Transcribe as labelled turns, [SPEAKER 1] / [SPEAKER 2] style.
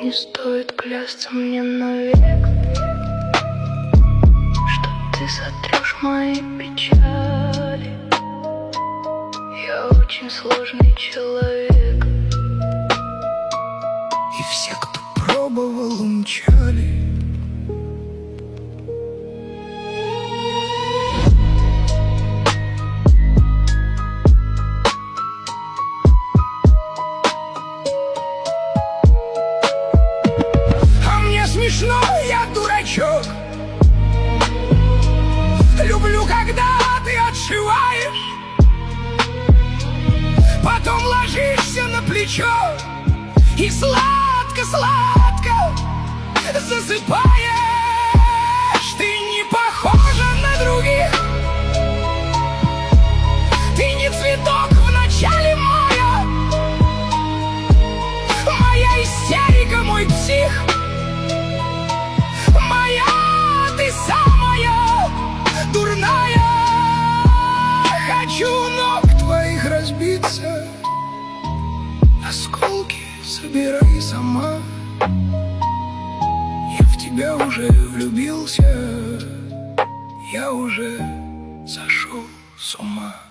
[SPEAKER 1] Не стоит клясться мне навек, что ты сотрешь мои печали. Я очень сложный человек,
[SPEAKER 2] и все, кто пробовал, умчали. Смешно, я дурачок. Люблю, когда ты отшиваешь, потом ложишься на плечо и сладко-сладко засыпаешь. Ты не похожа на других, ты не цветок в начале мая. Моя истерика, мой псих, ты самая дурная. Хочу ног твоих разбиться, осколки собирай сама. Я в тебя уже влюбился, я уже сошел с ума.